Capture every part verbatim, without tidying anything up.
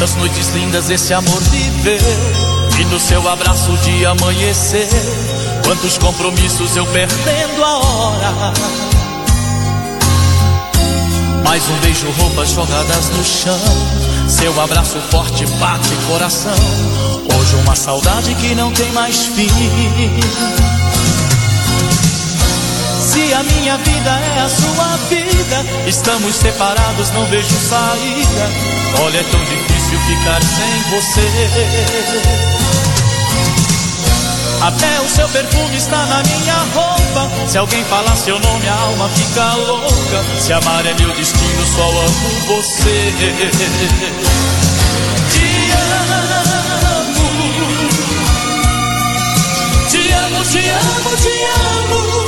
Quantas noites lindas esse amor viveu, e no seu abraço o dia amanhecer. Quantos compromissos eu perdendo a hora. Mais um beijo, roupas jogadas no chão, seu abraço forte bate coração. Hoje uma saudade que não tem mais fim. Se a minha vida é a sua vida, estamos separados, não vejo saída. Olha, é tão difícil ficar sem você. Até o seu perfume está na minha roupa. Se alguém falar seu nome, a alma fica louca. Se amar é meu destino, só amo você. Te amo, te amo, te amo, te amo.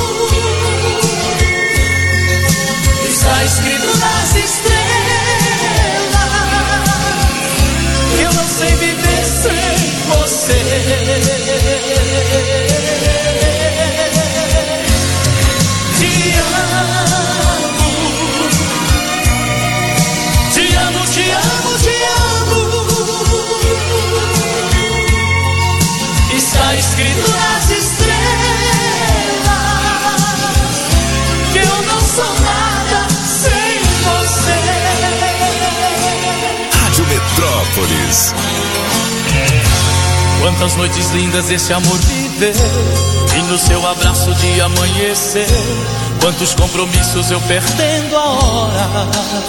Está escrito nas estrelas que eu não sei viver sem você. Te amo, te amo, te amo, te amo. Está escrito nas estrelas que eu não sou nada sem você. Rádio Metrópolis. Quantas noites lindas esse amor viveu, e no seu abraço de amanhecer. Quantos compromissos eu perdendo a hora.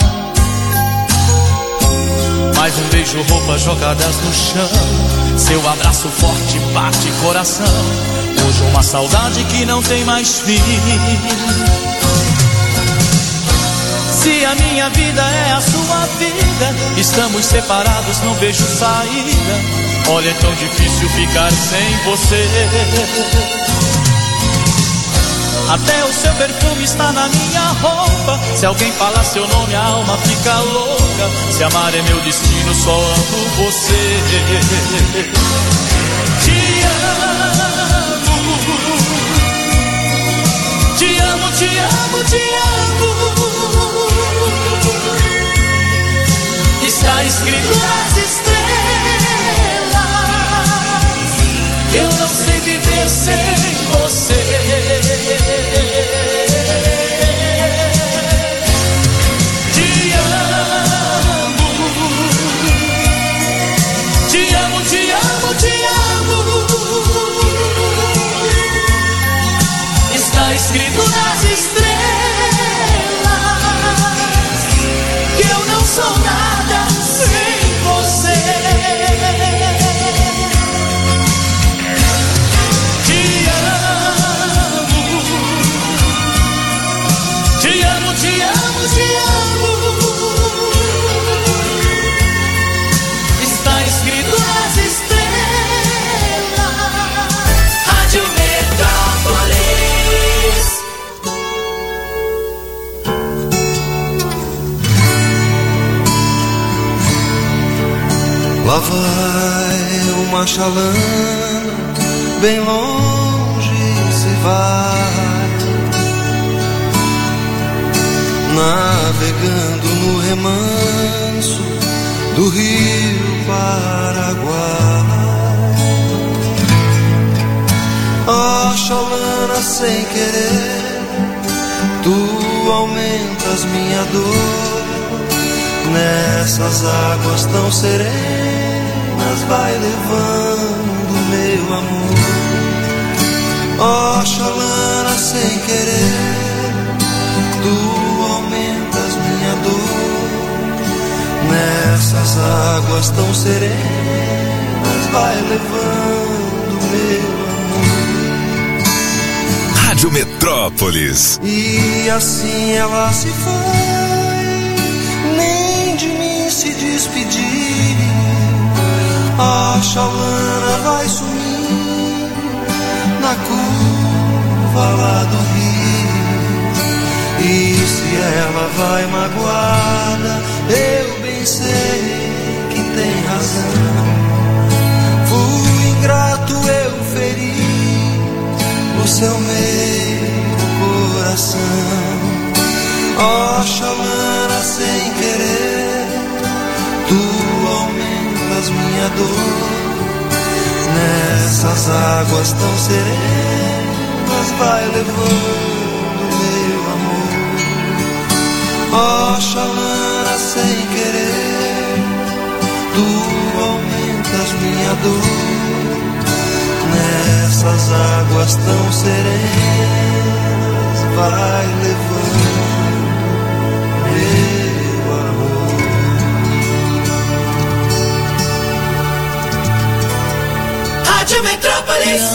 Mais um beijo, roupas jogadas no chão, seu abraço forte bate coração. Hoje uma saudade que não tem mais fim. Se a minha vida é a sua vida, estamos separados, não vejo saída. Olha, é tão difícil ficar sem você. Até o seu perfume está na minha roupa. Se alguém falar seu nome, a alma fica louca. Se amar é meu destino, só amo você. Te amo, te amo, te amo, te amo. Está escrito nas estrelas que eu não sei viver sem você. Te amo, te amo, te amo, te amo. Está escrito nas estrelas que eu não sou nada sem você. Te amo, te amo, te amo, te amo. Está escrito nas estrelas. Rádio Metrópolis. Lá vai uma chalana, bem longe se vai, navegando no remanso do rio Paraguai. Ó chalana, sem querer, tu aumentas minha dor. Nessas águas tão serenas, vai levando meu amor. Ó chalana, sem querer, tu aumentas minha dor. Nessas águas tão serenas, vai levando meu amor. Rádio Metrópolis. E assim ela se foi, nem de mim se despedir. A chalana vai sumir na curva lá do rio. E se ela vai magoada, eu bem sei que tem razão. Fui ingrato, eu feri o seu meio coração. Ó chalana, sem querer, tu dor. Nessas águas tão serenas vai levando meu amor. Oxalá sem querer tu aumentas minha dor. Nessas águas tão serenas vai levando meu amor. Rádio Metrópolis.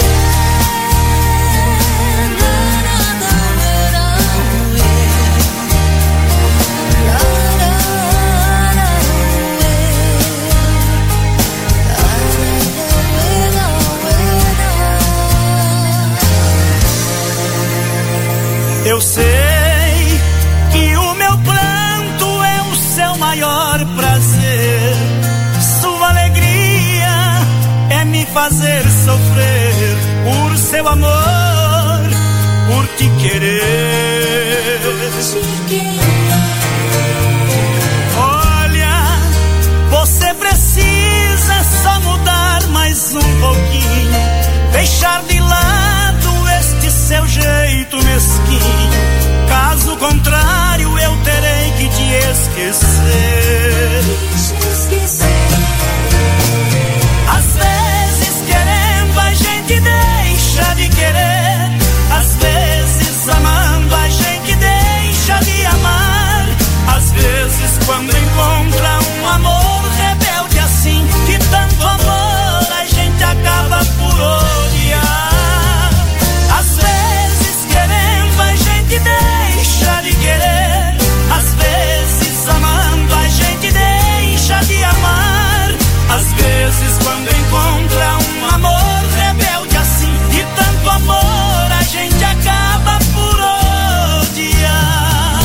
Eu sei que o meu pranto é o seu maior prazer. Sua alegria é me fazer sofrer por seu amor, por te querer. Olha, você precisa só mudar mais um pouquinho, deixar de lado este seu jeito mesquinho. Caso contrário, eu terei que te esquecer. Às vezes querendo a gente deixa de querer, às vezes amando a gente deixa de amar. Às vezes quando encontra um amor rebelde assim, de tanto amor a gente acaba por odiar. Às vezes querendo a gente deixa de querer, às vezes amando a gente deixa de amar. Às vezes quando encontra um amor rebelde assim, de tanto amor a gente acaba por odiar.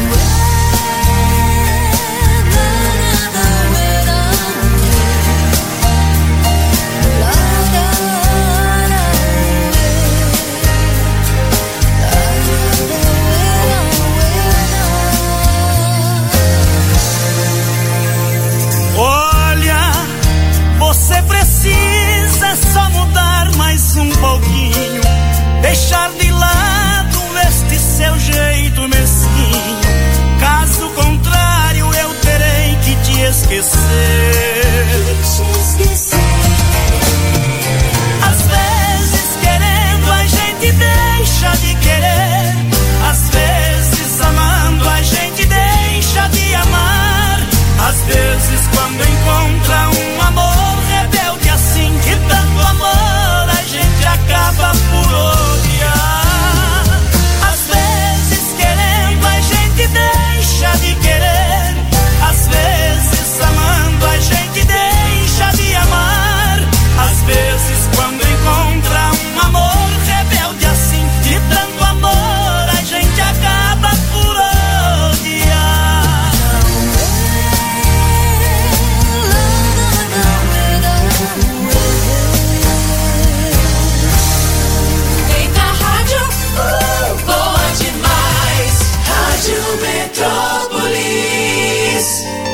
Olha, você precisa só mudar mais um pouquinho, deixar de lado este seu jeito mesquinho. Caso contrário, eu terei que te esquecer. Às vezes querendo a gente deixa de querer, às vezes amando a gente deixa de amar. Às vezes quando encontra um amor rebelde assim, de tanto amor a gente acaba por odiar. Às vezes querendo a gente deixa de querer, às vezes amando a gente deixa de amar. Às vezes quando encontra um amor rebelde assim, de tanto amor a gente acaba por odiar. Eita rádio, uh, boa demais. Rádio Metrópolis.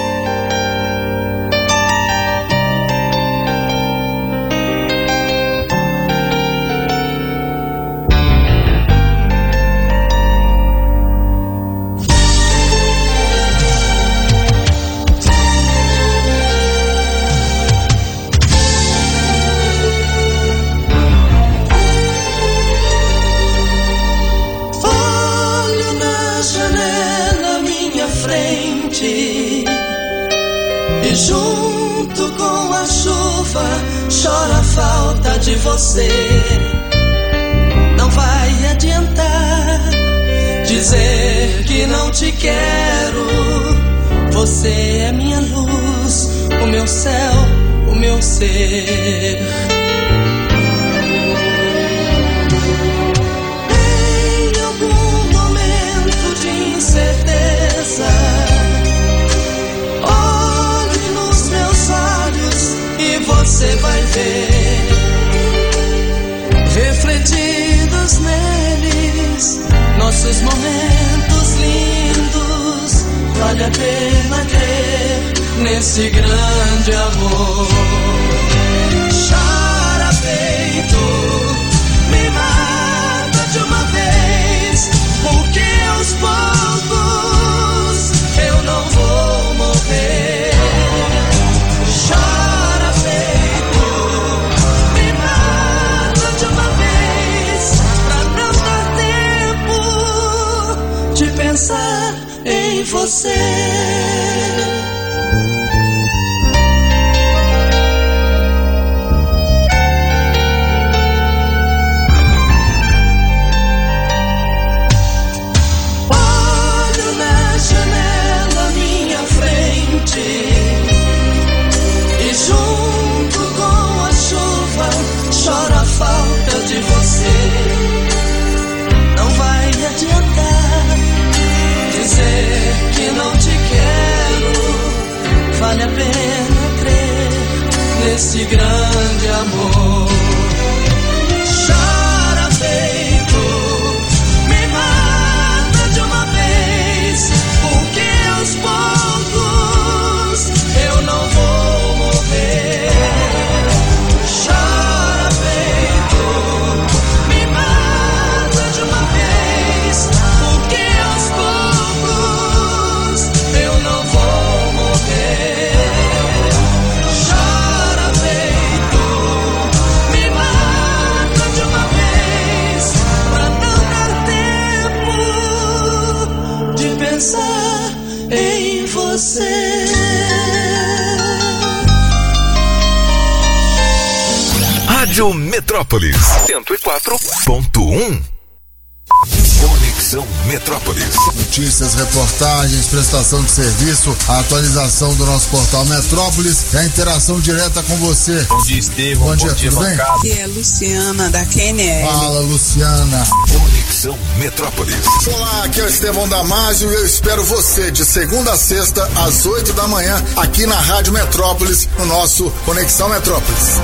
Olho na janela minha frente e junto com a chuva chora a falta de você. Não vai adiantar dizer que não te quero. Você é minha luz, o meu céu, o meu ser. Em algum momento de incerteza, olhe nos meus olhos e você vai ver, refletidos neles, nossos momentos lindos. Vale a pena crer nesse grande amor. Chora peito, me mata de uma vez, porque aos poucos eu não vou morrer. Chora peito, me mata de uma vez, pra não dar tempo de pensar em você. E junto com a chuva chora a falta de você. Não vai adiantar dizer que não te quero. Vale a pena crer nesse grande amor. Chora peito, me mata de uma vez, porque aos poucos eu não vou morrer. Chora peito, me mata de uma vez, porque aos poucos eu não vou morrer. Chora peito, me mata de uma vez, pra não dar tempo de pensar em você. Rádio Metrópolis cento e quatro ponto um. Conexão Metrópolis. Notícias, reportagens, prestação de serviço, a atualização do nosso portal Metrópolis e a interação direta com você. Bom dia, Estevão. Bom dia, tudo bem? Aqui é Luciana, da Q N L. Fala, Luciana. Conexão Metrópolis. Olá, aqui é o Estevão Damasio e eu espero você de segunda a sexta às oito da manhã aqui na Rádio Metrópolis, no nosso Conexão Metrópolis.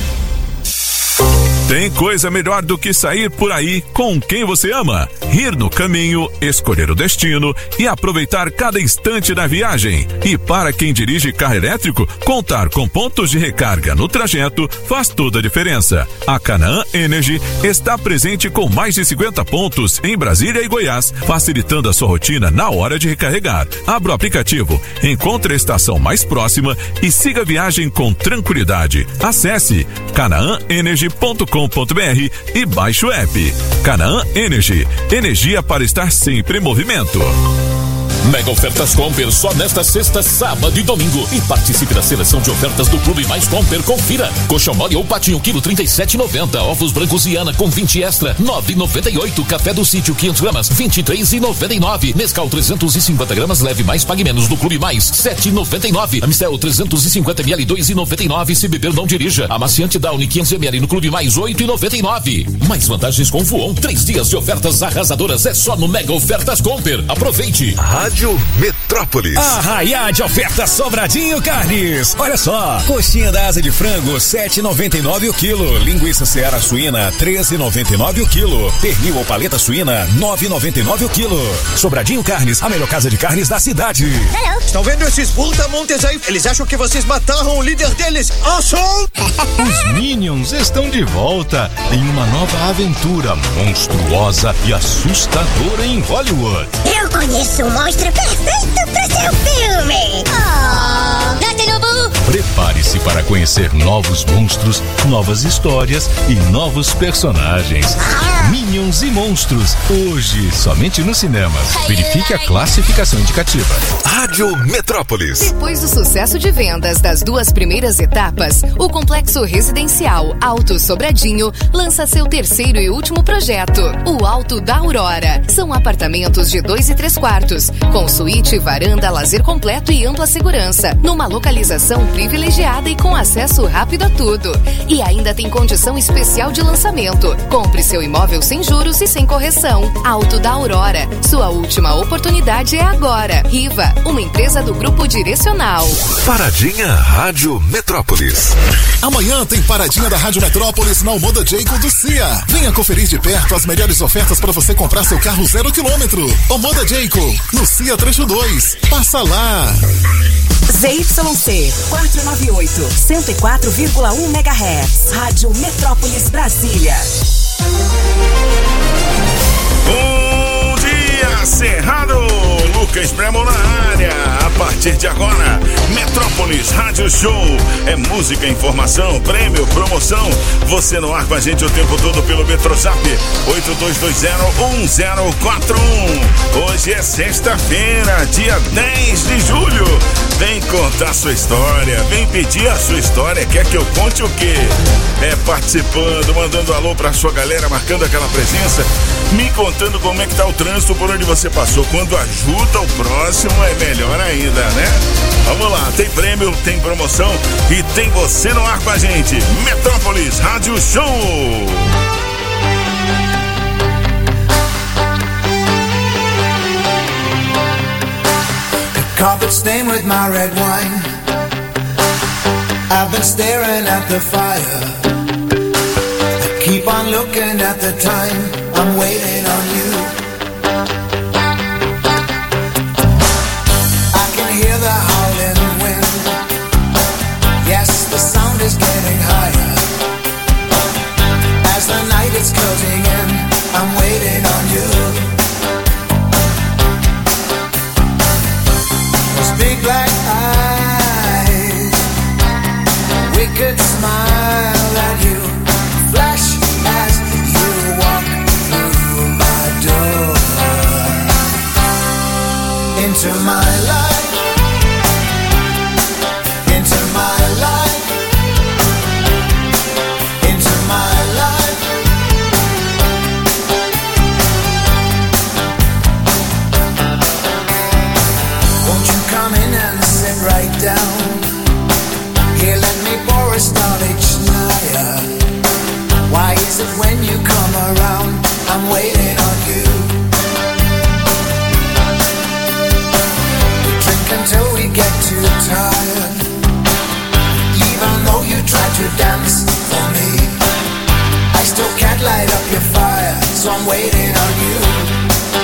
Tem coisa melhor do que sair por aí com quem você ama, rir no caminho, escolher o destino e aproveitar cada instante da viagem. E para quem dirige carro elétrico, contar com pontos de recarga no trajeto faz toda a diferença. A Canaã Energy está presente com mais de cinquenta pontos em Brasília e Goiás, facilitando a sua rotina na hora de recarregar. Abra o aplicativo, encontre a estação mais próxima e siga a viagem com tranquilidade. Acesse canaã energy ponto com ponto br e baixe o app. Canaã Energy, energia para estar sempre em movimento. Mega ofertas Comper só nesta sexta, sábado e domingo. E participe da seleção de ofertas do Clube Mais Comper. Confira. Coxa mole ou patinho, quilo trinta e sete e noventa. Ovos brancos Iana com vinte extra, nove e noventa e oito. Café do Sítio, quinhentas gramas, vinte e três e noventa e nove. Nescau trezentos e cinquenta gramas, leve mais, pague menos do Clube Mais, sete e noventa e nove. Amistel trezentos e cinquenta mililitros, dois e noventa e nove. Se beber, não dirija. Amaciante Downy quinhentos mililitros no Clube Mais, oito e noventa e nove. Mais vantagens com Fuon. Três dias de ofertas arrasadoras é só no Mega Ofertas Comper. Aproveite. Rádio Metrópolis. Arraiá de oferta Sobradinho Carnes. Olha só, coxinha da asa de frango, sete e noventa e nove o quilo. Linguiça Seara suína, treze e noventa e nove o quilo. Pernil ou paleta suína, nove e noventa e nove o quilo. Sobradinho Carnes, a melhor casa de carnes da cidade. Hello. Estão vendo esses brutamontes aí? Eles acham que vocês mataram o líder deles. Awesome! Os Minions estão de volta em uma nova aventura monstruosa e assustadora em Hollywood. Eu conheço um monstro perfeito para seu filme. Oh, Destinobu! Prepare-se para conhecer novos monstros, novas histórias e novos personagens. Ah. Minions e Monstros, hoje somente nos cinemas. Verifique a classificação indicativa. Rádio Metrópolis. Depois do sucesso de vendas das duas primeiras etapas, o complexo residencial Alto Sobradinho lança seu terceiro e último projeto, o Alto da Aurora. São apartamentos de dois e três quartos, com suíte, varanda, lazer completo e ampla segurança, numa localização privilegiada e com acesso rápido a tudo. E ainda tem condição especial de lançamento. Compre seu imóvel sem juros e sem correção. Alto da Aurora. Sua última oportunidade é agora. Riva, uma empresa do Grupo Direcional. Paradinha Rádio Metrópolis. Amanhã tem Paradinha da Rádio Metrópolis na Omoda Jayco do C I A. Venha conferir de perto as melhores ofertas para você comprar seu carro zero quilômetro. Omoda Jayco, no C I A Trecho dois. Passa lá. Z Y C quatrocentos e noventa e oito, cento e quatro vírgula um megahertz. Rádio Metrópolis Brasília. Bom dia, Cerrado! Lucas Bremo na área. A partir de agora, Metrópolis Rádio Show. É música, informação, prêmio, promoção. Você no ar com a gente o tempo todo pelo Metrozap oito dois dois zero um zero quatro um. Hoje é sexta-feira, dia dez de julho. Vem contar sua história, vem pedir a sua história. Quer que eu conte o quê? É participando, mandando alô pra sua galera, marcando aquela presença, me contando como é que tá o trânsito por onde você passou. Quando ajuda o próximo é melhor ainda, né? Vamos lá, tem prêmio, tem promoção e tem você no ar com a gente. Metrópolis Rádio Show. Carpet stained with my red wine. I've been staring at the fire. I keep on looking at the time. I'm waiting on you. I can hear the howling wind. Yes, the sound is getting higher. As the night is closing in, I'm waiting on you. Big black eyes, wicked smile at you, flash as you walk through my door, into my life, into my life, into my life. Right down here, let me pour a starlight higher. Why is it when you come around, I'm waiting on you? We drink until we get too tired. Even though you try to dance for me, I still can't light up your fire, so I'm waiting on you.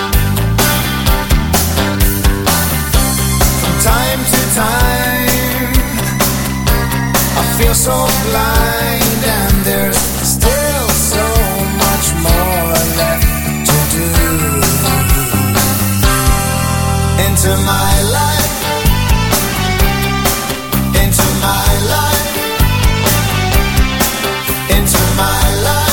Time to time, I feel so blind, and there's still so much more left to do. Into my life, into my life, into my life.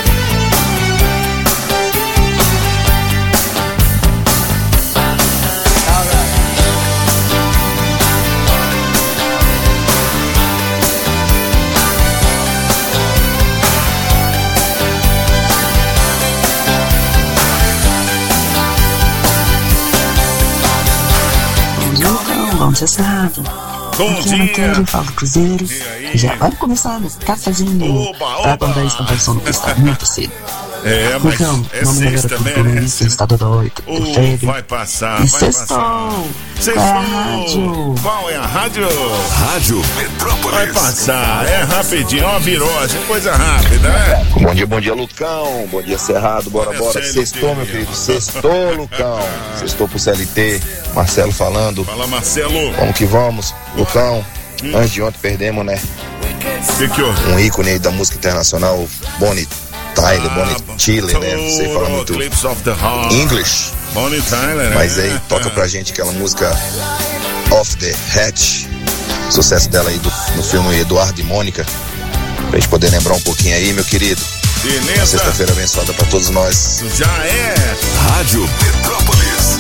Bom dia, Cerrado. Bom Aqui é a Matéria, fala do Cruzeiro. Já vai começar no cafezinho pra quando a estação do está muito cedo. É, mas então, é sexta, né? Polícia, Estado doido, oh, vai passar, e vai sextou. passar. Sextou. Qual é a rádio? Qual é a rádio? Rádio Metrópolis. Vai passar, é rapidinho, ó, virose, coisa rápida, né? Bom dia, bom dia, Lucão. Bom dia, Cerrado. Bora, Olha bora. Sextou, meu querido. Sextou, Lucão. Sextou pro C L T. Marcelo falando. Fala, Marcelo. Vamos que vamos. Lucão, hum. antes de ontem perdemos, né? Que que houve? Um ícone aí da música internacional, Bonnie Tyler, ah, Bonnie Tyler, né? Não sei falar muito English. Bonnie Tyler, mas é, aí toca pra gente aquela música Off the Hatch, sucesso dela aí do, no filme Eduardo e Mônica, pra gente poder lembrar um pouquinho aí, meu querido. Beleza. Sexta-feira abençoada pra todos nós. Já é. Rádio Metrópolis.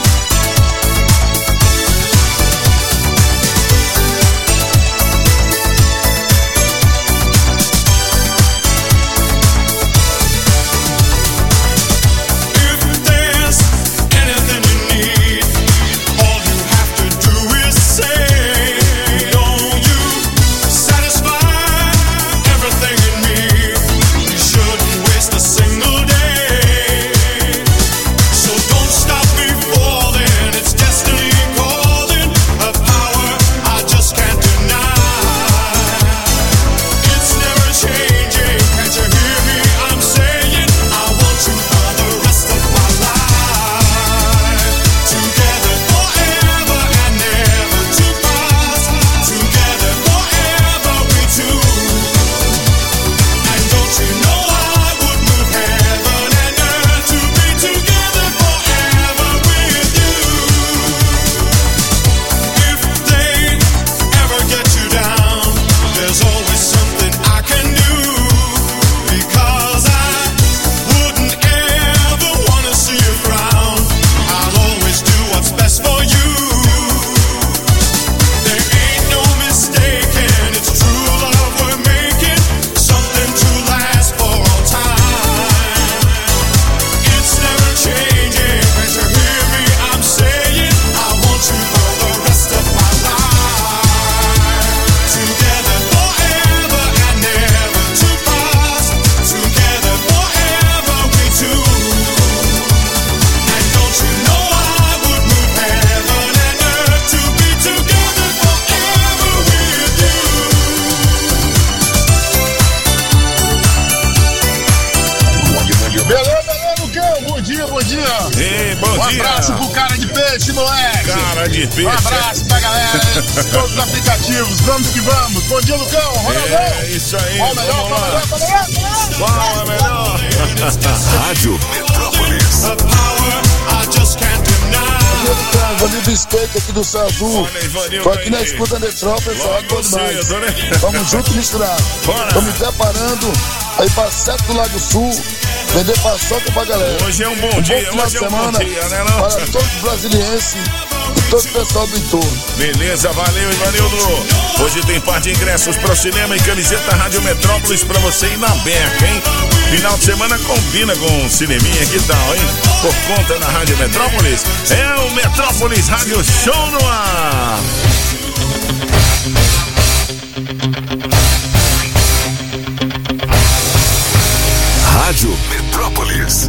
Single day, so don't stop me. dia. Ei, bom um dia. Um abraço pro cara de peixe, moleque. Cara de peixe. Um abraço pra galera de todos os aplicativos. Vamos que vamos. Bom dia, Lucão. Ronaldão. É, isso aí. Qual melhor, qual melhor, qual melhor? Qual é melhor? Rádio Metrópolis. Ivanildo Skate aqui do Céu Azul. Tô aqui na escuta Metrópolis, é bom demais. Vamos junto e misturado. Tô me preparando aí pra Sete do Lago Sul, vender paçoca pra galera. Hoje é um bom um dia, bom final hoje de é um semana bom dia, né, não? para todos os brasilienses e todo o pessoal do entorno. Beleza, valeu, Ivanildo. Hoje tem par de ingressos pro cinema e camiseta Rádio Metrópolis pra você ir na beca, hein? Final de semana combina com o cineminha, que tal, hein? Por conta da Rádio Metrópolis, é o Metrópolis Rádio Show no ar. Rádio Metrópolis.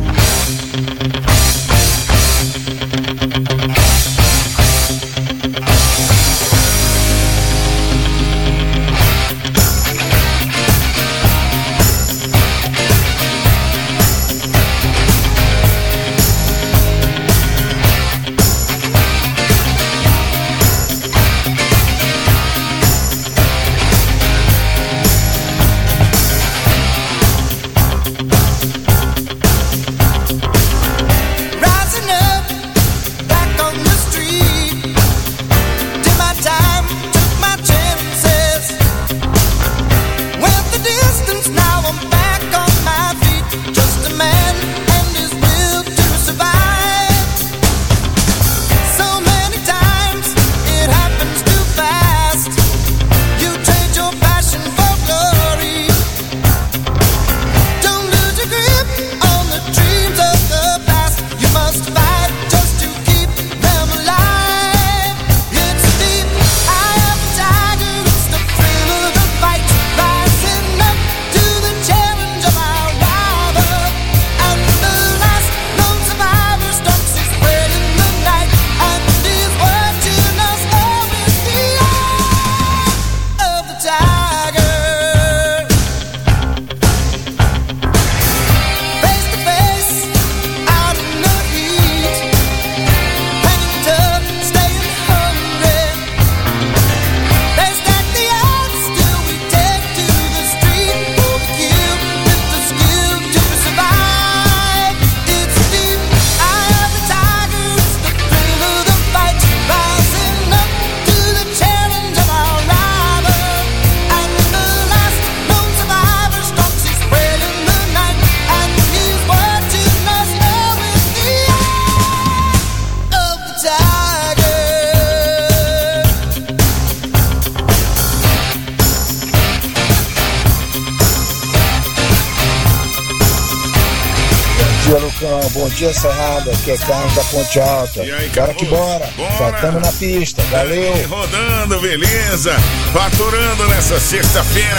Bom dia, Cerrado, aqui é Carlos da Ponte Alta. Aí, bora que bora, bora. já estamos na pista, valeu. Aí, rodando, beleza, faturando nessa sexta-feira.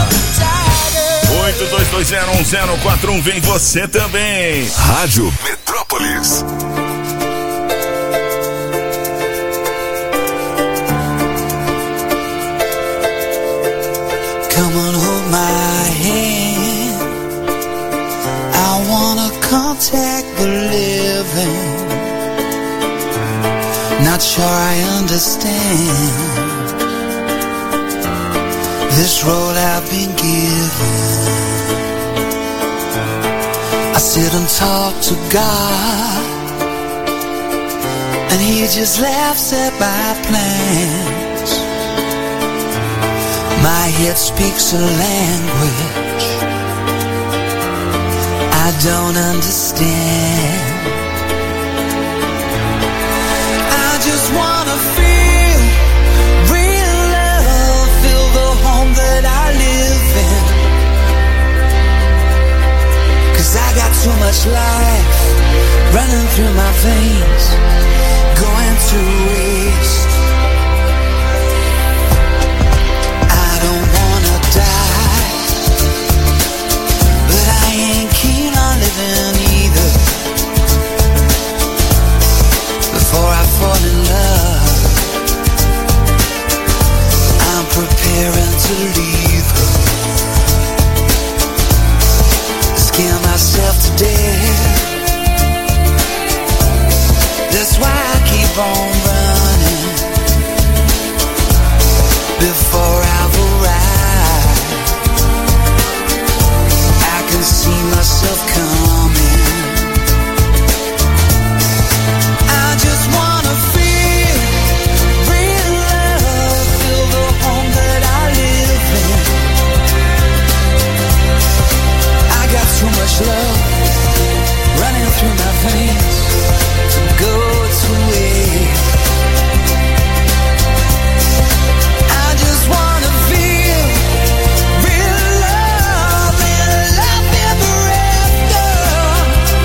oito dois dois zero um zero quatro um, vem você também. Rádio Metrópolis. Come on, hold my hand. I wanna contact the living. Not sure I understand this road I've been given. I sit and talk to God, and He just laughs at my plans. My head speaks a language I don't understand. I just wanna feel real love, feel the home that I live in. 'Cause I got too much life running through my veins, going to waste. I don't wanna die, but I ain't keen on living either. Before I fall in love, I'm preparing to leave her. Scare myself to death love running through my veins go to waste. I just wanna feel real love and love ever after.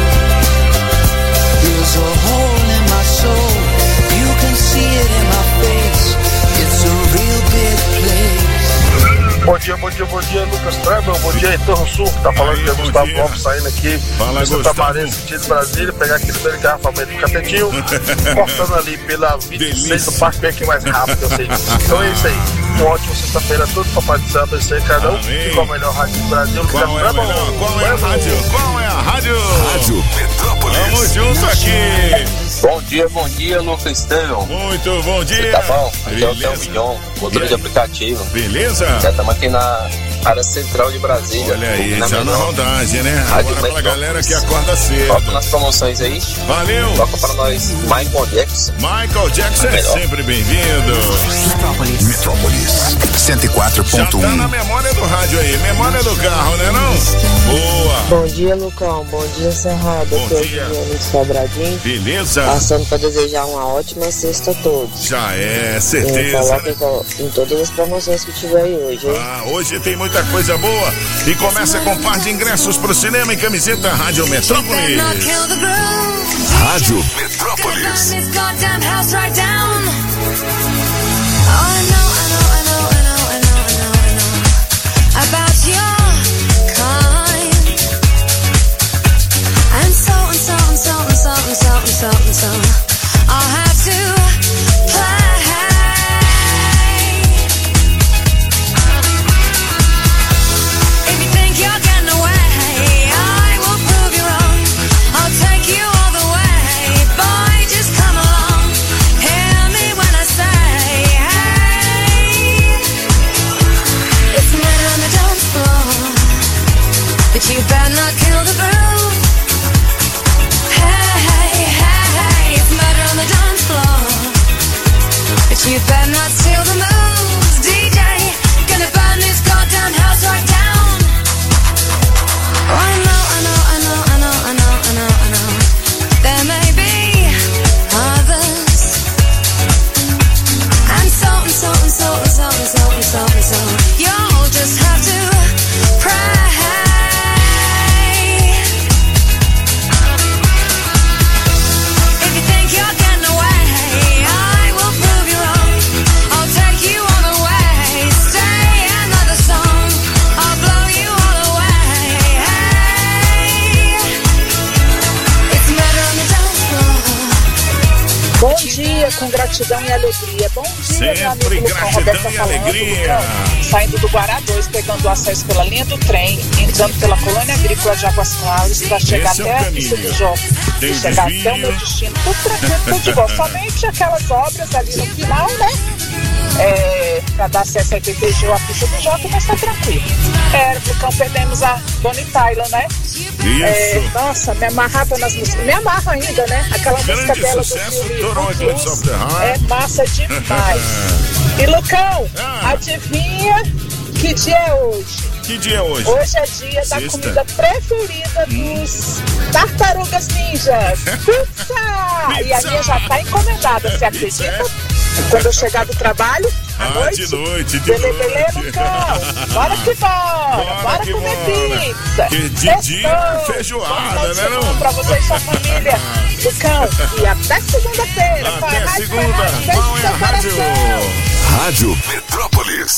There's a hole in my soul, you can see it in my face. It's a real big place. Bom dia, bom dia, bom dia, Lucas Trevor. Bom dia, Heitor Sul. Tá falando que é Gustavo Lopes saindo aqui. Fala, Santa Maria, sentido Brasília. Pegar aquele primeiro engarrafamento do Catetinho. Cortando ali pela vinte e seis do Parque bem aqui mais rápido, eu sei. Então é isso aí. Uma ótima sexta-feira a todos. Papai do Céu, abençoe cada um. Igual a melhor rádio do Brasil. Qual é a melhor? Qual é a rádio? Qual é a rádio? Rádio Metrópolis. Vamos junto aqui. Bom dia, bom dia, Lucas Estevão. Muito bom dia. Tá bom? Aqui é o Theo Milhão, motor de aplicativo. Beleza? Já estamos aqui na área central de Brasília. Olha aí, na já na rodagem, né? Rádio Agora pra galera que acorda cedo. Toca nas promoções aí. Valeu. Toca para nós Michael Jackson. Michael Jackson é sempre bem-vindo. Metrópolis. Metrópolis. cento e quatro ponto um. Já tá na memória do rádio aí, memória do carro, né não? Boa. Bom dia, Lucão. Bom dia, Cerrado. Bom Aqui dia. é o Sobradinho. Beleza. Passando para desejar uma ótima sexta a todos. Já é, E certeza. coloque em todas as promoções que tiver aí hoje, hein? Ah, hoje tem muita coisa boa. E começa com par de ingressos pro cinema e camiseta Rádio Metrópolis. Rádio Metrópolis. But you better not kill the groove. Hey, hey, hey, hey, it's murder on the dance floor. But you better not steal the moves, D J. Gonna burn this goddamn house right down. Oh, I know, I know, I know, I know, I know, I know, I know. There may be others. And so and so and so and so and so and so and so. You'll just have to pray. Bom dia, com gratidão e alegria. Bom dia, meu amigo Sempre Lucão. Roberto gratidão e falando, alegria. Lucão, saindo do Guará dois, pegando o acesso pela linha do trem, entrando pela colônia agrícola de Águas Claras para chegar Esse é o até a caminho. pista do Jogo Tem e chegar desvio. até o meu destino. Tudo tranquilo, tudo de boa. Somente aquelas obras ali no final, né? É, para dar acesso ao I P T G ou à pista do Jota, mas tá tranquilo. É, Lucão, perdemos a Bonnie Tyler, né? Isso. É, nossa, me amarrava nas músicas. Me amarra ainda, né? Aquela música Grande dela do sucesso, filme Toronto Footloose. of the Heart. É massa demais. E Lucão, Ah. adivinha que dia é hoje? Que dia é hoje? Hoje é dia da Sexta. comida preferida dos tartarugas ninjas. Pizza! E a minha já tá encomendada, você acredita? Quando eu chegar do trabalho, à Ah, noite, de noite, de belê, belê, noite. Lucão. Bora que bora, bora, que comer bora. pizza. Que de Sextou. dia, feijoada, né não? Pra você e sua família. Lucão, e até segunda-feira. Até Vai, vai, segunda. vai, vai, Qual beijo é a no seu rádio? coração. Rádio Metrópolis.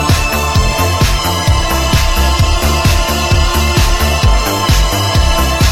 Thank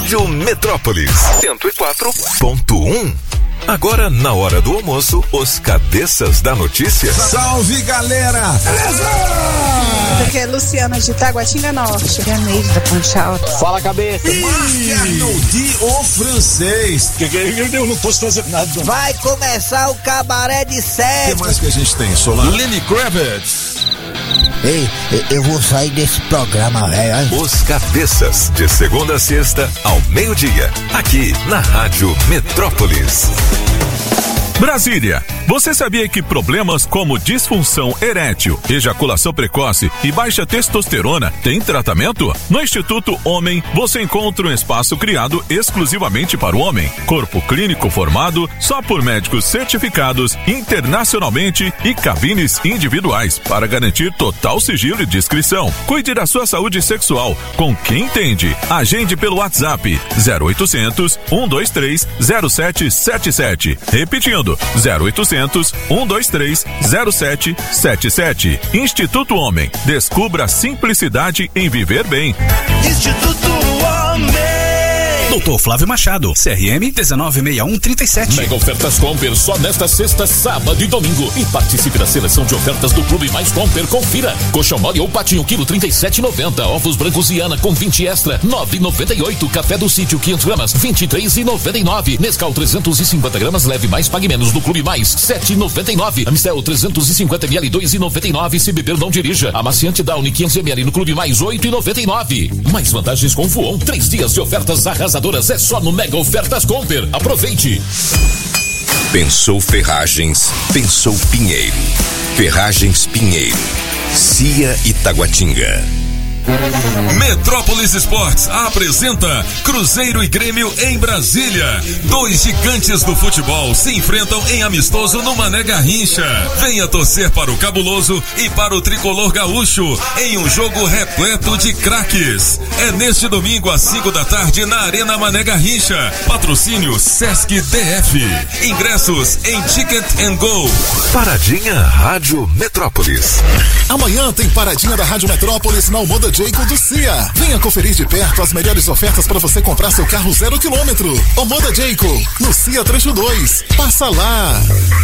Rádio Metrópolis cento e quatro ponto um. Agora, na hora do almoço, os cabeças da notícia. Salve, galera! Aqui é Luciana de Taguatinga Norte. É a Neide da Ponte Alta. Fala, cabeça! Marc Arnoldi, o francês. Que que é? Eu não posso fazer nada. Vai começar o cabaré de sete. O que mais que a gente tem, Solar? Lenny Kravitz. Ei, eu vou sair desse programa, velho. Os cabeças, de segunda a sexta, ao meio-dia, aqui na Rádio Metrópolis. Brasília, você sabia que problemas como disfunção erétil, ejaculação precoce e baixa testosterona têm tratamento? No Instituto Homem, você encontra um espaço criado exclusivamente para o homem, corpo clínico formado só por médicos certificados internacionalmente e cabines individuais para garantir total sigilo e discrição. Cuide da sua saúde sexual com quem entende. Agende pelo WhatsApp zero oitocentos, um dois três, zero sete sete sete. Repetindo, zero oitocentos, um dois três, zero sete sete sete. Instituto Homem. Descubra a simplicidade em viver bem. Instituto Homem. Doutor Flávio Machado, C R M dezenove sessenta e um trinta e sete. Mega ofertas Comper só nesta sexta, sábado e domingo. E participe da seleção de ofertas do Clube Mais Comper. Confira. Coxão mole ou patinho, quilo trinta e sete e noventa. Ovos brancos Iana com vinte extra, nove e noventa e oito. Café do Sítio, quinhentas gramas, vinte e três e noventa e nove. Nescau trezentos e cinquenta gramas, leve mais, pague menos do Clube Mais, sete e noventa e nove. Amistel trezentos e cinquenta mililitros, dois e noventa e nove. Se beber, não dirija. Amaciante Downy quinhentos mililitros no Clube Mais, oito e noventa e nove. Mais vantagens com Voon. Três dias de ofertas arrasadoras é só no Mega Ofertas Comper. Aproveite. Pensou Ferragens, pensou Pinheiro. Ferragens Pinheiro. Cia e Taguatinga. Metrópolis Esportes apresenta Cruzeiro e Grêmio em Brasília. Dois gigantes do futebol se enfrentam em amistoso no Mané Garrincha. Venha torcer para o Cabuloso e para o Tricolor Gaúcho em um jogo repleto de craques. É neste domingo às cinco da tarde na Arena Mané Garrincha. Patrocínio Sesc D F. Ingressos em Ticket and Go. Paradinha Rádio Metrópolis. Amanhã tem Paradinha da Rádio Metrópolis na Almoda Jayco do Cia. Venha conferir de perto as melhores ofertas para você comprar seu carro zero quilômetro. Almoda Jayco, no Cia Trecho dois. Passa lá.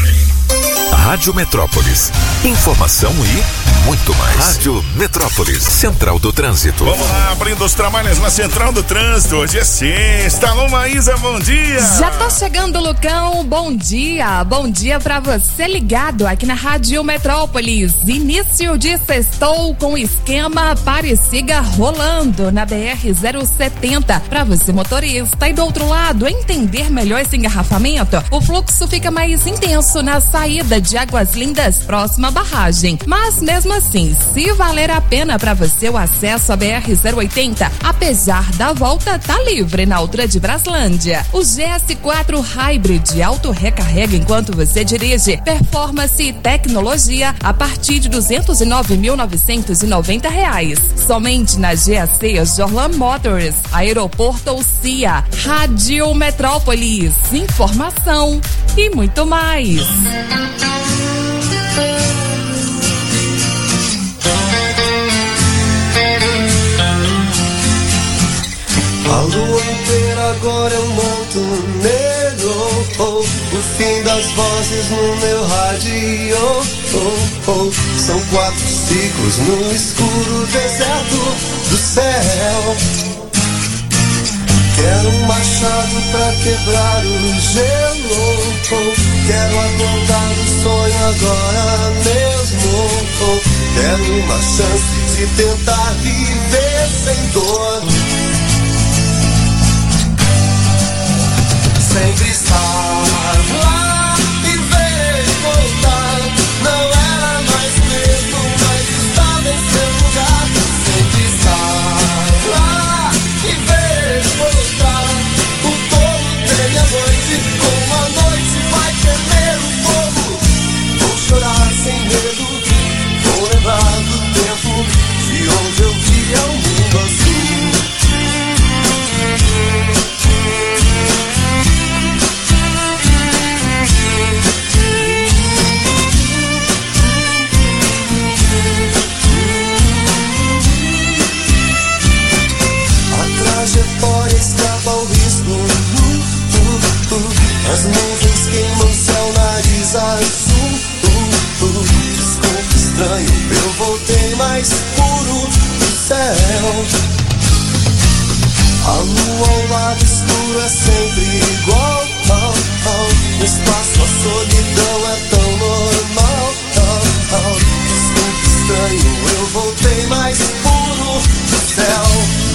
Rádio Metrópolis. Informação e muito mais. Rádio Metrópolis. Central do Trânsito. Vamos lá, abrindo os trabalhos na Central do Trânsito. Hoje é sexta. Alô, Maísa, bom dia. Já tô chegando, Lucão. Bom dia. Bom dia pra você ligado aqui na Rádio Metrópolis. Início de sextou com esquema pare e siga rolando na B R zero setenta. Pra você motorista e do outro lado entender melhor esse engarrafamento, o fluxo fica mais intenso na saída de Águas Lindas, próxima à barragem. Mas mesmo assim, se valer a pena para você o acesso à B R zero oitenta, apesar da volta, tá livre na altura de Braslândia. O G S quatro Hybrid auto-recarrega enquanto você dirige. Performance e tecnologia a partir de duzentos e nove mil novecentos e noventa reais. Somente na G A C Jorlan Motors, Aeroporto Cia, Rádio Metrópolis, informação e muito mais. A lua inteira agora é um manto negro, oh, oh. O fim das vozes no meu rádio, oh, oh. São quatro ciclos no escuro deserto do céu. Quero um machado pra quebrar o gelo, oh. Quero acordar do sonho agora mesmo, oh. Quero uma chance de tentar viver sem dor. Sempre estar lá e ver voltar. Não era mais mesmo, mas estava em seu lugar. Sempre estar lá e ver voltar. O touro tem a noite, como a noite vai temer o fogo. Vou chorar sem medo, vou lembrar do tempo de onde eu via o mundo azul. A lua ao lado escuro é sempre igual. Oh, oh. No espaço a solidão é tão normal. Oh, oh. Desculpe, estranho, eu voltei mais puro do céu.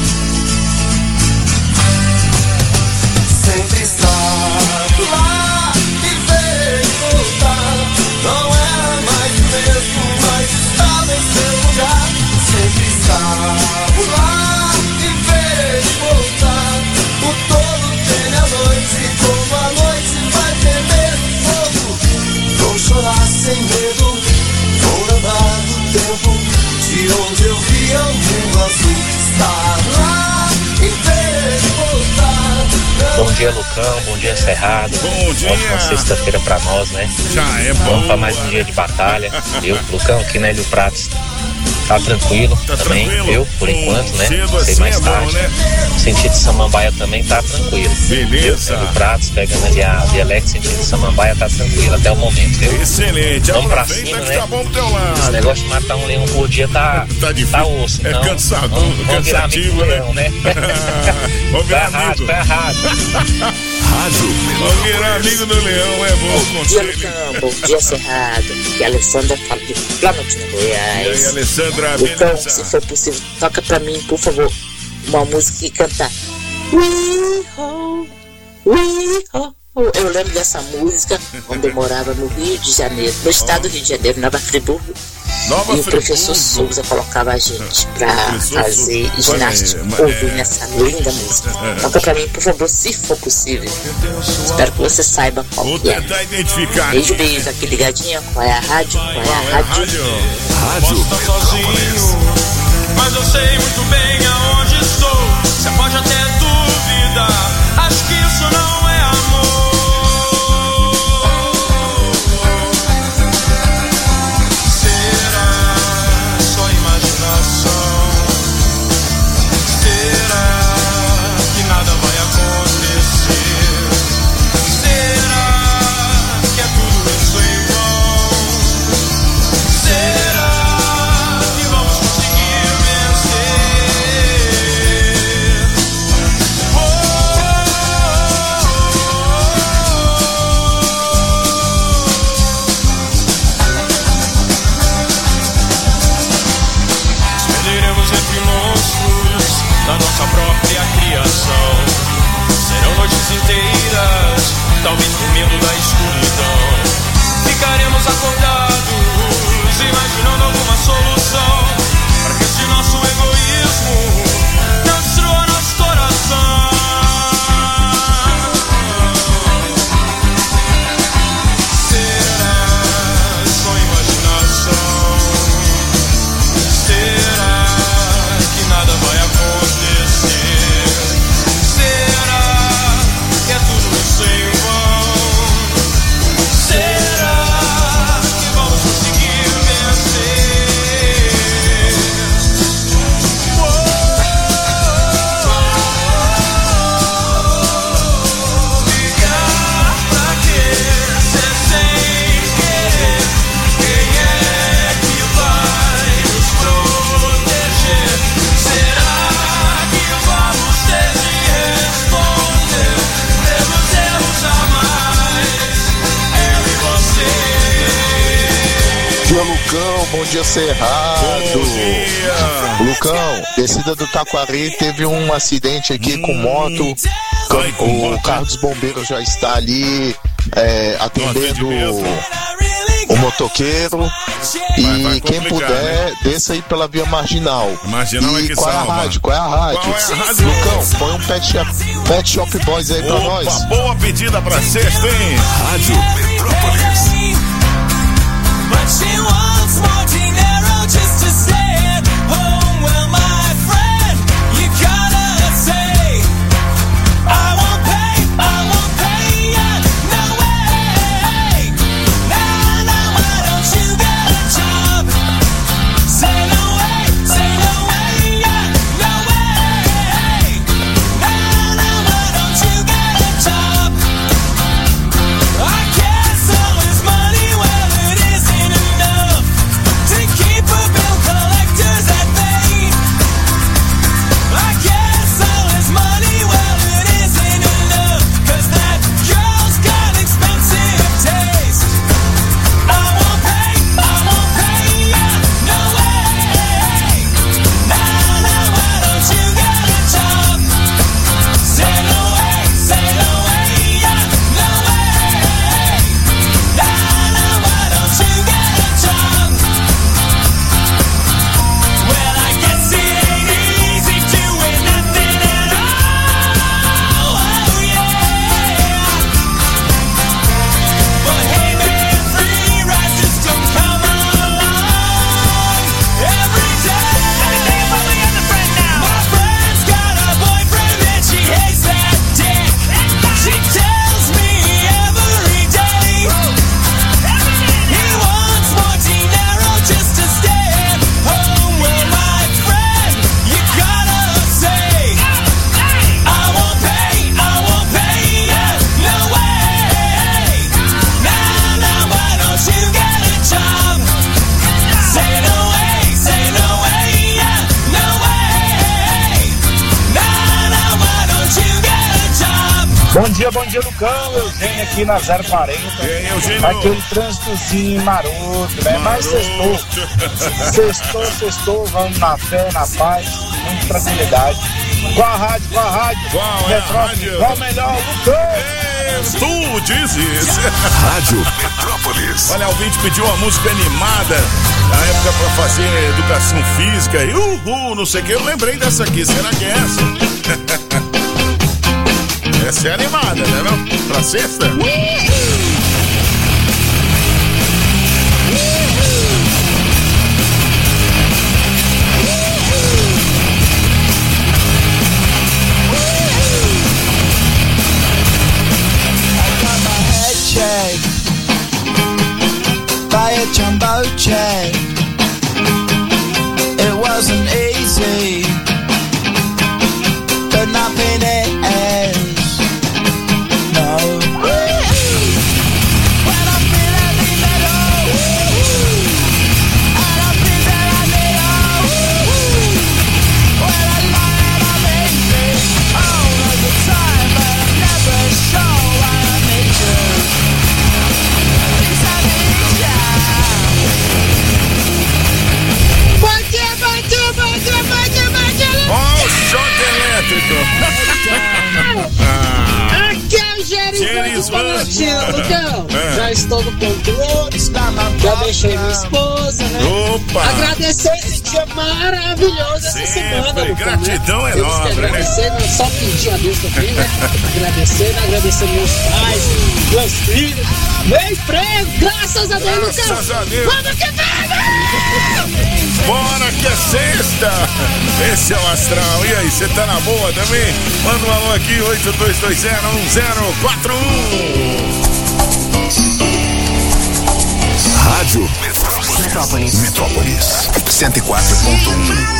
Sempre estar lá e ver e voltar. Não era mais o mesmo, mas estava em seu lugar. Sempre estar lá e ver e voltar. O todo teme a noite, como a noite vai temer o fogo. Vou chorar sem medo, vou lembrar do tempo de onde eu via o mundo azul. Estar lá e ver e voltar. Bom dia, Lucão. Bom dia, Cerrado. Bom dia. Ótima sexta-feira pra nós, né? Já é bom. Vamos pra mais um dia de batalha. Eu, Lucão, aqui na Hélio Pratos. Tá tranquilo tá também, tranquilo. eu, por enquanto, né? Cedo Sei assim mais é bom, tarde. né? Sentido de Samambaia também tá tranquilo. Beleza. Eu, Hélio Pratos, pegando ali a Dialex, sentido de Samambaia, tá tranquilo até o momento, viu? Excelente. Vamos pra Aproveita cima, que né? tá bom pro teu lado. Esse negócio de matar um leão por dia tá, tá, difícil. tá osso. É então, cansado, vamos, vamos virar amigo cansativo, do leão, né? Vamos virar tá amigo. Errado, tá errado. Rádio Vamos virar amigo do leão, é bom Bom dia, Lucão. Bom dia, Cerrado. E a Alessandra fala de Planaltina, Goiás. E aí, Alessandra, Lucão, beleza? se for possível, toca pra mim, por favor, uma música que canta We Ho, We Ho. Eu lembro dessa música quando eu morava no Rio de Janeiro, no estado do Rio de Janeiro, Nova Friburgo. Nova e o Friburgo. professor Souza colocava a gente pra Professor fazer Souza. ginástica Olha aí, ouvindo essa linda música. Toca pra mim, por favor, se for possível. Espero que você saiba qual Vou que é. tentar identificar. Beijo, beijo, aqui ligadinha. Qual é a rádio? Qual é a rádio? Rádio Sozinho, mas eu sei muito bem aonde estou. Você pode até duvidar, acho que isso não é amor. Será só imaginação? Será que nada vai acontecer? Será que é tudo isso em vão? Será que vamos conseguir vencer? Expediremos entre monstros da nossa própria criação. Serão noites inteiras, talvez dormindo da escuridão. Ficaremos acordados, imaginando alguma solução para que esse nosso egoísmo não destrua nosso coração. Será só imaginação? Será que nada vai acontecer? Será que é tudo isso em vão? Será que vamos conseguir vencer? Ligar pra quê? Ser sem querer. Quem é que vai nos proteger? Será que vamos ter de responder? Pelos erros jamais, eu e você. Bom dia, Lucão. Bom dia, Cerrado. Bom dia. Lucão, descida do Taquari, teve um acidente aqui com moto. O carro dos bombeiros já está ali é, atendendo o motoqueiro. E quem puder, desça aí pela via marginal. Marginal é E que qual é a salva. rádio? Qual é a rádio? Qual é a rádio? Lucão, põe um Pet Shop, Pet Shop Boys aí pra Opa, nós. boa pedida pra sexta, hein? Rádio Metrópolis. But she wants more dinero just to stay at home. Well, my friend, you gotta say, I won't pay, I won't pay ya, no way. Now, now, why don't you get a job? Say no way, say no way, yeah, no way. Now, now, why don't you get a job? I can't sell this money. Bom dia, bom dia, Lucão. Eugênio aqui na zero quarenta. E aí, Eugênio? Aquele trânsitozinho maroto, né? Mas sextou. Sextou, sextou. Vamos na fé, na paz, muita tranquilidade. Qual a rádio, qual a rádio? Qual é a rádio? Qual melhor, Lucão? É, tu dizes. Rádio Metrópolis. Olha, o ouvinte pediu uma música animada na época pra fazer educação física. E uhul, não sei o que. Eu lembrei dessa aqui. Será que é essa? Essa é animada, né, não? Pra sexta? By a jumbo jet. It wasn't easy, but nothing is. No. When I feel heavy metal, and I feel that I need all. When I lie and I'm easy all of the time, but I never show I need you. Ó, o choque elétrico. Aqui é o Gerisvan do Lucão. É. Já estou no controle, já deixei minha esposa, né? Opa! Agradecer esse dia maravilhoso essa Sempre, semana, Lucão, gratidão né? enorme, Temos que né? agradecer, não só pedir a Deus também, né? Agradecendo, agradecer meus pais, meus filhos, meu emprego, graças a Deus, Lucão. Graças a Deus. Vamos que vamos! Bora que é sexta! Esse é o Astral. E aí, você tá na boa também? Manda um alô aqui, oito dois dois zero um zero quatro um. Rádio Metrópolis. Metrópolis. cento e quatro ponto um.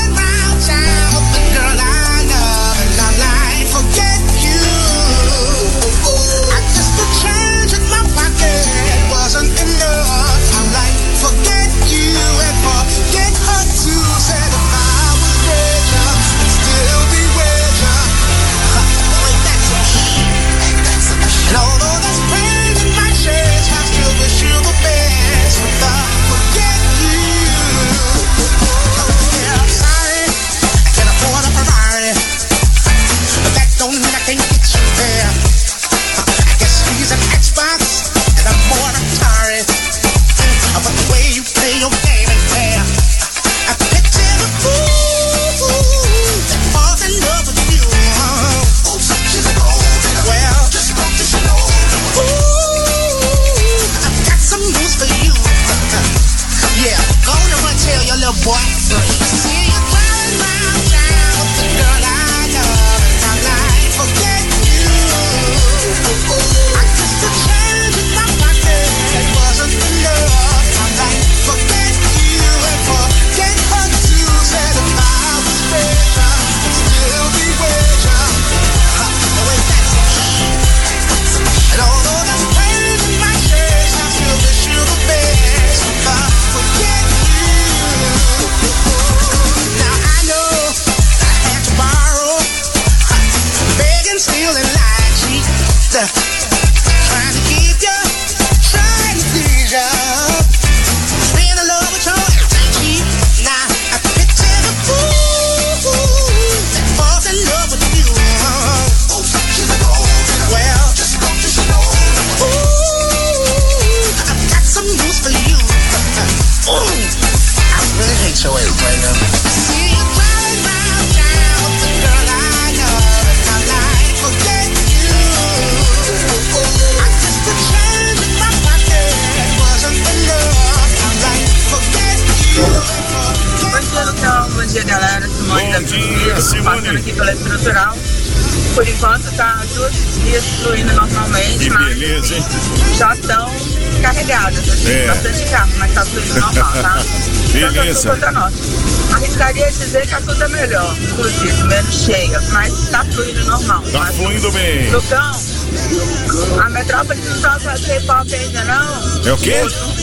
Passando aqui pela estrutural. Por enquanto tá todos os dias fluindo normalmente. Que mas beleza, hein? já estão carregadas, assim, É. bastante carro, mas tá fluindo normal, tá? Beleza. Então, tá nossa. Arriscaria dizer que a tudo é melhor, inclusive, menos cheia, mas tá fluindo normal. Tá mas, fluindo bem. Lucão, a metrópole não tá fazendo pop ainda não? É o quê? Ou,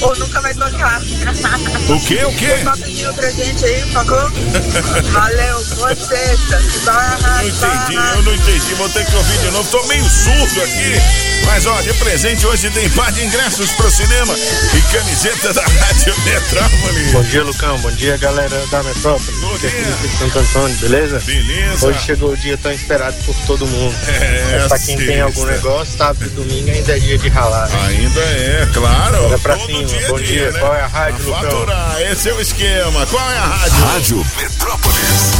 ou nunca vai tocar. O quê? O quê? Só pedir outra gente aí, por favor. Valeu, boa sexta. Não entendi, eu não entendi. Vou ter que ouvir de novo. Tô meio surdo aqui. Mas ó, de presente hoje tem par de ingressos pro cinema e camiseta da Rádio Metrópole. Bom dia, Lucão. Bom dia, galera da Metrópole. Bom dia. Aqui de Santo Antônio, beleza? Beleza. Hoje chegou o dia tão esperado por todo mundo. É, Mas pra quem sim, tem algum sim. negócio, sábado e domingo ainda é dia de ralar. Ainda é, claro. Bora pra Todo cima. dia, Bom dia, dia. né? Qual é a rádio, A Lucão? faturar, esse é o esquema. Qual é a rádio? Rádio Metrópolis.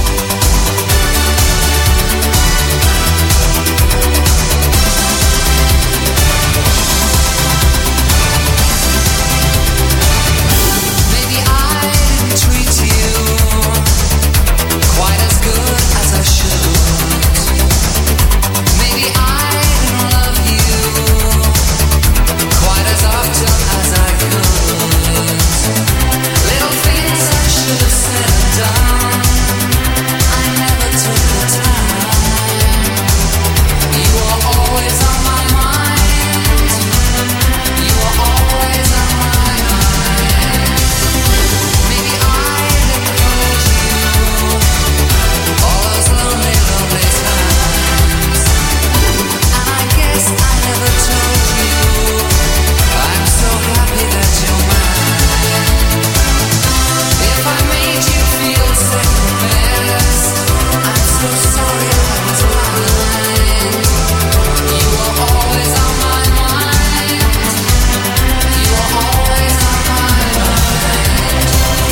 Maybe I didn't treat you quite as good as I should. Maybe I didn't love you quite as often as I could. Little things I should have said and done, I never took the time. You were always on my mind. You were always on my mind. Maybe I didn't hold you all those lonely, lonely times. And I guess I never told you I'm so happy that you're mine. If I made you feel second best, I'm so sorry I was blind. You were always on my mind. You were always on my mind.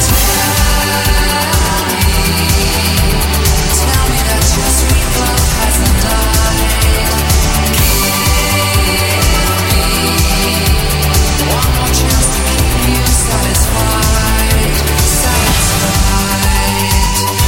Tell me, tell me that your sweet love hasn't died. Give me one more chance to keep you satisfied, satisfied.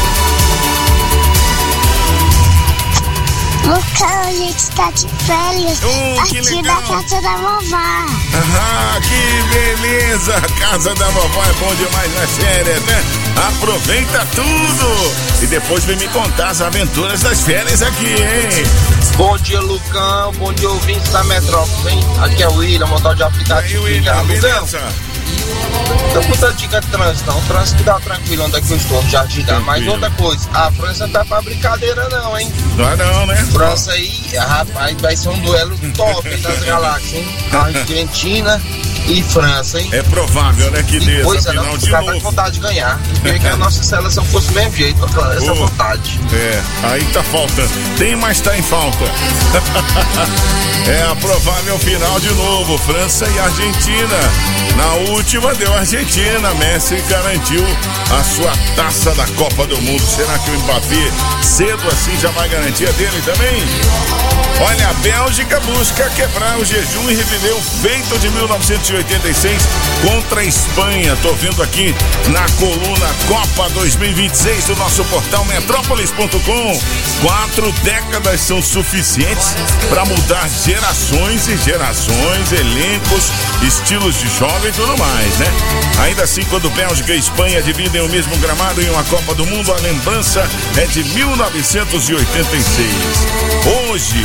Lucão, a gente tá de férias Oh, que aqui legal. na casa da vovó. Ah, que beleza! A casa da vovó é bom demais nas férias, né? Aproveita tudo! E depois vem me contar as aventuras das férias aqui, hein? Bom dia, Lucão. Bom dia, ouvintes da Metrópole, hein? Aqui é o William, motor de aplicativo. Aí, William, Lucão, beleza? tô com tanta dica de trânsito, não. O trânsito dá tranquilo onde é que eu estou, no Jardim dá. Mas Tranquilo. outra coisa, a França não tá pra brincadeira, não, hein? Não, não, né? França aí, rapaz, vai ser um duelo top hein, das galáxias, hein? Argentina e França, hein? É provável, né, que dê essa Coisa não, final os de caras tá com novo. vontade de ganhar. Queria que a nossa seleção fosse do mesmo jeito, essa Oh. vontade. É, aí tá faltando. Tem, mas tá em falta. É a provável final de novo, França e Argentina. Na última deu Argentina, Messi garantiu a sua taça da Copa do Mundo. Será que o Mbappé cedo assim já vai garantir a dele também? Olha, a Bélgica busca quebrar o jejum e reviver o feito de mil novecentos e oitenta e seis contra a Espanha. Tô vendo aqui na coluna Copa dois mil e vinte e seis do nosso portal metrópolis ponto com. Quatro décadas são suficientes para mudar gerações e gerações, elencos, estilos de jovem e tudo mais, né? Ainda assim, quando Bélgica e Espanha dividem o mesmo gramado em uma Copa do Mundo, a lembrança é de mil novecentos e oitenta e seis. Hoje...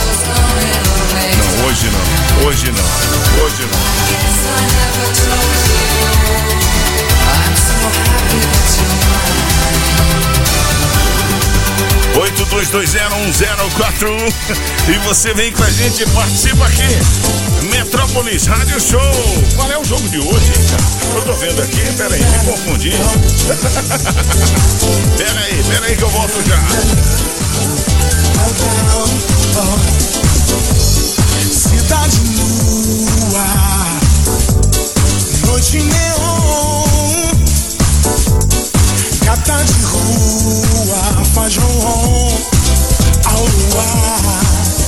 Não, hoje não. Hoje não. Hoje não. oito dois dois zero um zero quatro um e você vem com a gente e participa aqui. Metrópolis Rádio Show. Qual é o jogo de hoje, hein, cara? Eu tô vendo aqui, peraí, me confundi. Peraí, peraí que eu volto já. Cidade nua, noite neon, gata de rua, faz ronron ao luar.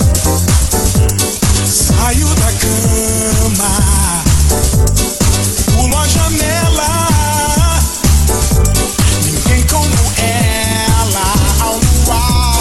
Saio da cama, pulo a janela, ninguém como ela ao luar.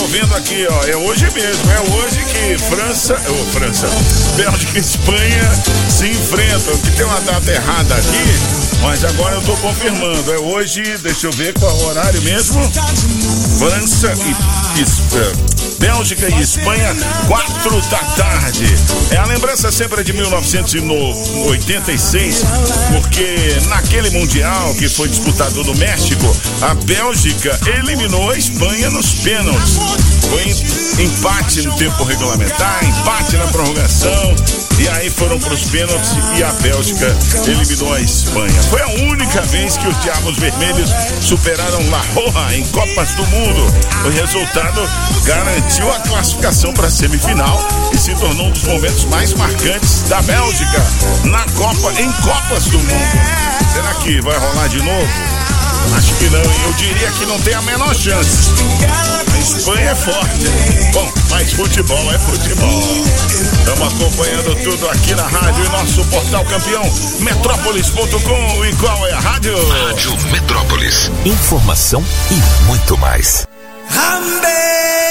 vendo aqui, ó, é hoje mesmo, é hoje que França, oh, França, Bélgica e Espanha se enfrentam, que tem uma data errada aqui, mas agora eu tô confirmando, é hoje, deixa eu ver qual é o horário mesmo, França e, e Bélgica e Espanha, quatro da tarde. É, a lembrança sempre é de mil novecentos e oitenta e seis, porque naquele Mundial que foi disputado no México, a Bélgica eliminou a Espanha nos pênaltis. Foi empate no tempo regulamentar, empate na prorrogação, e aí foram para os pênaltis e a Bélgica eliminou a Espanha. Foi a única vez que os Diabos Vermelhos superaram La Roja em Copas do Mundo. O resultado garantiu a classificação para a semifinal e se tornou um dos momentos mais marcantes da Bélgica na Copa, em Copas do Mundo. Será que vai rolar de novo? Acho que não, eu diria que não tem a menor chance. A Espanha é forte. Bom, mas futebol é futebol. Estamos acompanhando tudo aqui na rádio e nosso portal campeão, metrópolis ponto com. E qual é a rádio? Rádio Metrópolis. Informação e muito mais. I'm begging.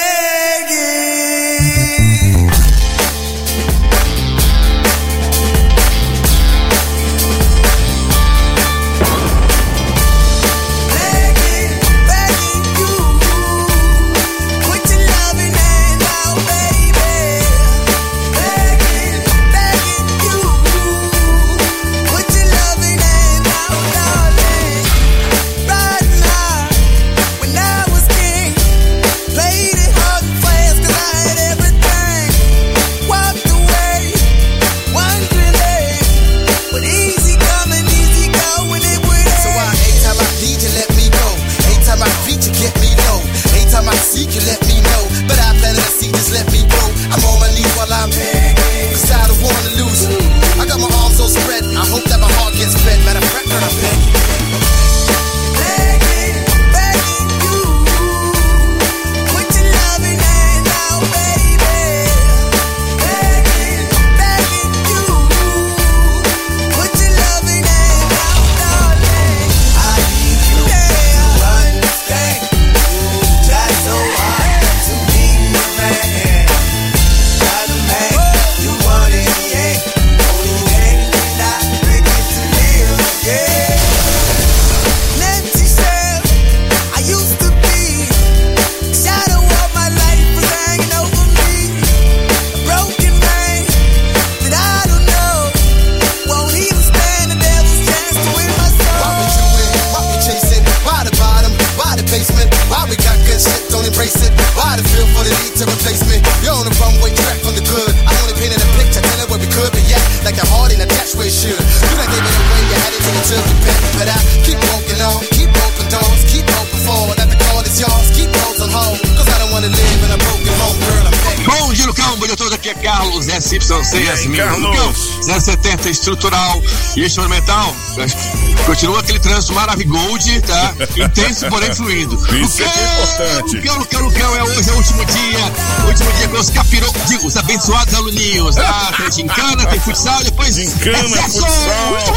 zero setenta estrutural e instrumental. Continua aquele trânsito maravilhoso, tá? Intenso, porém fluindo. Isso é importante. Luquel, Luquel, Luquel, é hoje é o último dia. Último dia com os capirou, digo, os abençoados aluninhos. Ah, tem gincana, tem futsal, depois. Gincana, futsal.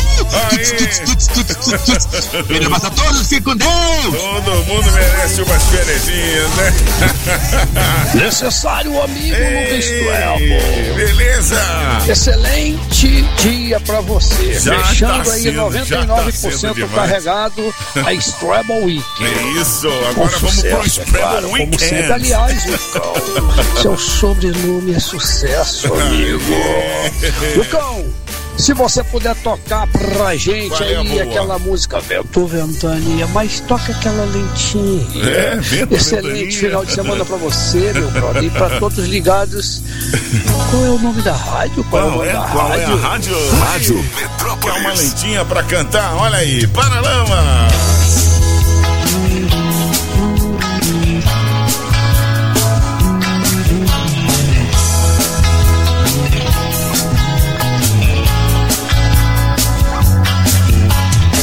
Ele mata todos, fica com Deus. Todo mundo merece umas fériasinhas, né? Necessário, amigo, no Strebo. Beleza. Excelente dia pra você. Já Fechando tá aí sendo, noventa e nove por cento já tá carregado a Strebo Week. É isso, agora vamos pro Strebo claro, Weekend. Como sempre, aliás, Lucão, seu sobrenome é sucesso, amigo. Lucão, se você puder tocar pra gente Qual aí é aquela música Vento Ventania, mas toca aquela lentinha. É, Vento Excelente Ventania. final de semana pra você, meu brother, e pra todos ligados. Qual é o nome da rádio? Qual, Qual é, é, o nome da qual é rádio? a rádio? Rádio Quer uma Metrópolis. lentinha pra cantar? Olha aí, Paralama.